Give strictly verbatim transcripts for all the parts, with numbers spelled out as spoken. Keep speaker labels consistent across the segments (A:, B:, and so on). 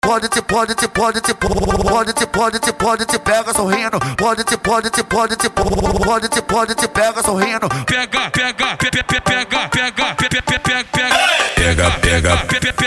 A: Pode te, pode te, pode te, pode te, pode te, pode te pega sorrindo. Pode te, pode te, pode te, pode te, pode te pega sorrindo.
B: Pega, pega, pega, pega, pega, pega, pega, pega,
C: pega, pega,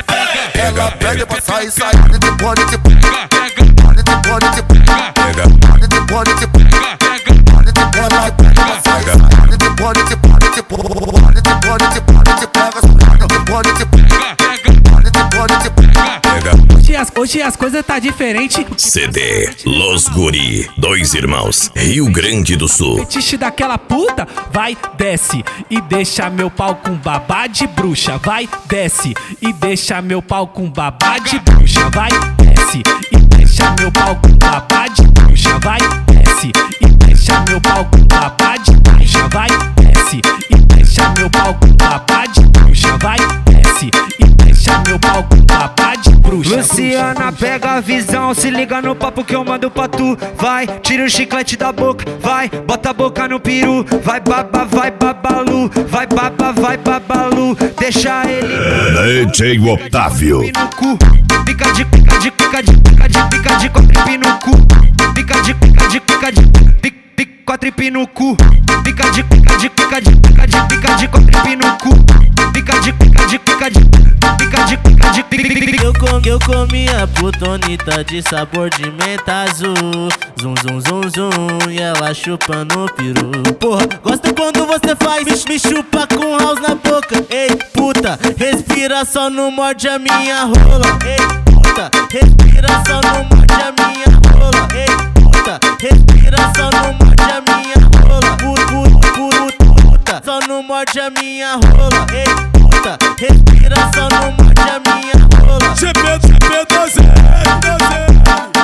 A: ela pede pra sair, sair. Pode te, pode te, pega, pode te, pode te, pega, pode te, pode te, pega, pode te, pode te, pega, sai, sai. Pode te, pode te, pode te, pode te, pode te, pode te pega sorrindo. Pode te, pega, pode te, pode te, pega.
D: Hoje as, hoje as coisas tá diferente.
C: C D Los Guri, dois irmãos, Rio Grande do Sul.
D: Fetiche daquela puta, vai, desce e deixa meu pau com babá de bruxa. Vai, desce e deixa meu pau com babá de bruxa. Vai, desce e deixa meu pau com babá de bruxa. Vai, desce e deixa meu pau com babá de bruxa. Vai, desce e deixa meu pau com babá de bruxa. Vai, desce e deixa meu pau com babá de bruxa.
E: Luciana, pega a visão, se liga no papo que eu mando pra tu. Vai, tira o chiclete da boca, vai, bota a boca no peru. Vai baba, vai babalu, vai baba, vai babalu. Deixa ele
C: D J Otávio.
E: Pica de, pica de, pica de, pica de, pica de quatro no cu. Pica de, pica de, pica de, pica, pica quatro no cu. Pica de, pica de, pica de, pica de, pica de quatro no cu. Pica de, pica de, pica de, pica de, pica de, pica.
F: Eu comi, eu comi a putonita de sabor de menta azul. Zum, zum, zum, zum, e ela chupando o peru. Porra, gosta quando você faz, me, me chupa com house na boca. Ei, puta, respira só, não morde a minha rola. Ei, puta, respira só, não morde a minha rola. Ei, puta, respira só, não morde a minha rola. Puta, puta, puta, só não morde a minha rola. Ei, puta, respira só, não morde a minha rola.
B: G P, G P, doze, doze.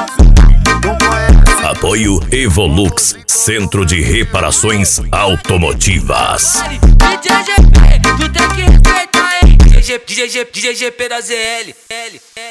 C: Apoio Evolux, Centro de Reparações Automotivas.
G: D J G P, tu tem que respeitar, hein? D J G P da Z L.